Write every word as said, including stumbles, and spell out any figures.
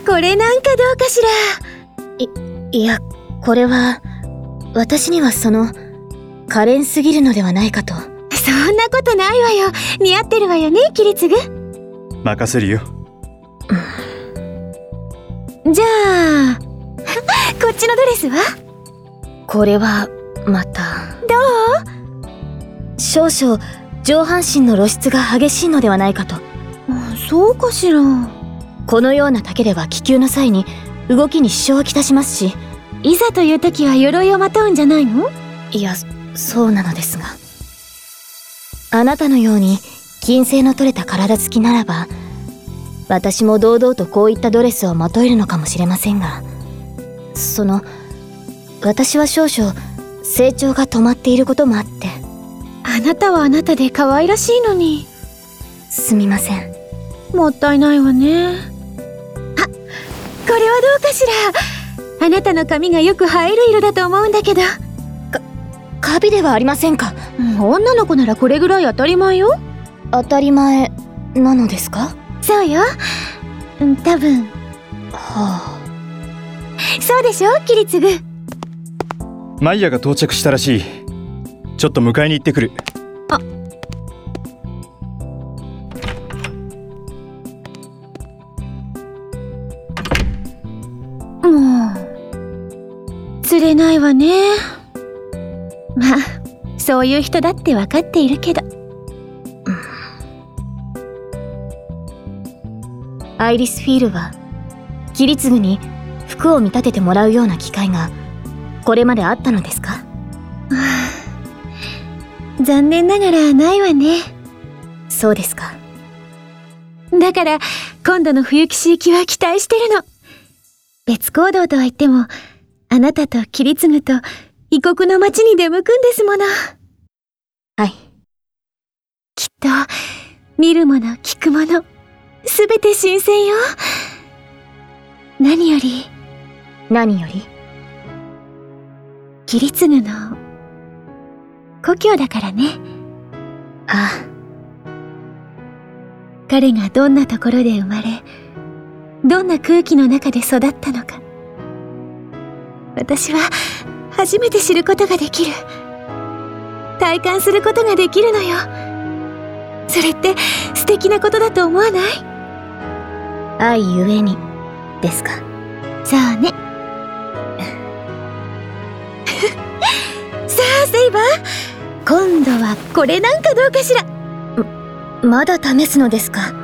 これなんかどうかしら。 い、いや、これは、私にはその、可憐すぎるのではないかと。 そんなことないわよ。似合ってるわよね、キリツグ。 任せるよ。 じゃあこっちのドレスは？ これはまたどう？少々上半身の露出が激しいのではないかと。 そうかしら。 このような丈では気球の際に動きに支障をきたしますし、 いざという時は鎧をまとうんじゃないの？ いや、そうなのですが、あなたのように筋性の取れた体つきならば、私も堂々とこういったドレスをまとえるのかもしれませんが、その私は少々成長が止まっていることもあって。 あなたはあなたで可愛らしいのに。 すみません。 もったいないわね。あ、これはどうかしら。あなたの髪がよく映える色だと思うんだけど。か、 カビではありませんか。 うん、女の子ならこれぐらい当たり前よ。 当たり前なのですか？ そうよ。うん、多分。 はあ。 そうでしょ、キリツグ。 マイヤが到着したらしい。ちょっと迎えに行ってくる。 あ、もう釣れないわね。まあそういう人だって分かっているけど、 うん、アイリスフィールはキリツグに服を見立ててもらうような機会がこれまであったのですか？ 残念ながらないわね。 そうですか。 だから今度の冬騎士行きは期待してるの。別行動とは言っても、あなたとキリツグと異国の町に出向くんですもの。 はい。 きっと見るもの聞くものすべて新鮮よ。何より何よりキリツグの故郷だからね。 ああ。 彼がどんなところで生まれ、どんな空気の中で育ったのか、私は初めて知ることができる。体感することができるのよ。それって素敵なことだと思わない？ 愛ゆえにですか？ そうね。さあセイバー、今度はこれなんかどうかしら。 まだ試すのですか？